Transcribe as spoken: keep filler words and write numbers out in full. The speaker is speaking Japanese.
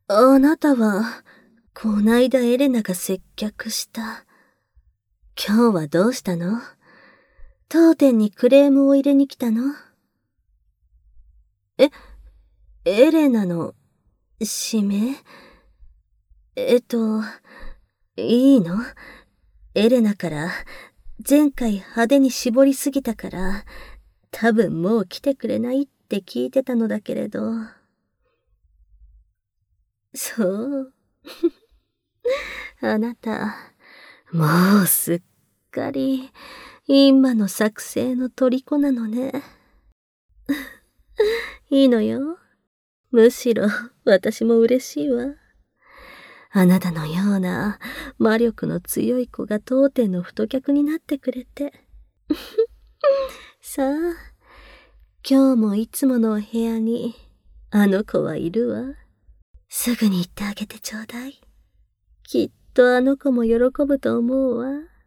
あなたは、こないだエレナが接客した。今日はどうしたの？当店にクレームを入れに来たの？え、エレナの、指名？えっと、いいの？エレナから、前回派手に絞りすぎたから、多分もう来てくれないって聞いてたのだけれど。そう。あなた、もうすっかり、今の作成の虜なのね。いいのよ。むしろ、私も嬉しいわ。あなたのような魔力の強い子が当店の太客になってくれて。さあ、今日もいつものお部屋にあの子はいるわ。すぐに行ってあげてちょうだい。きっとあの子も喜ぶと思うわ。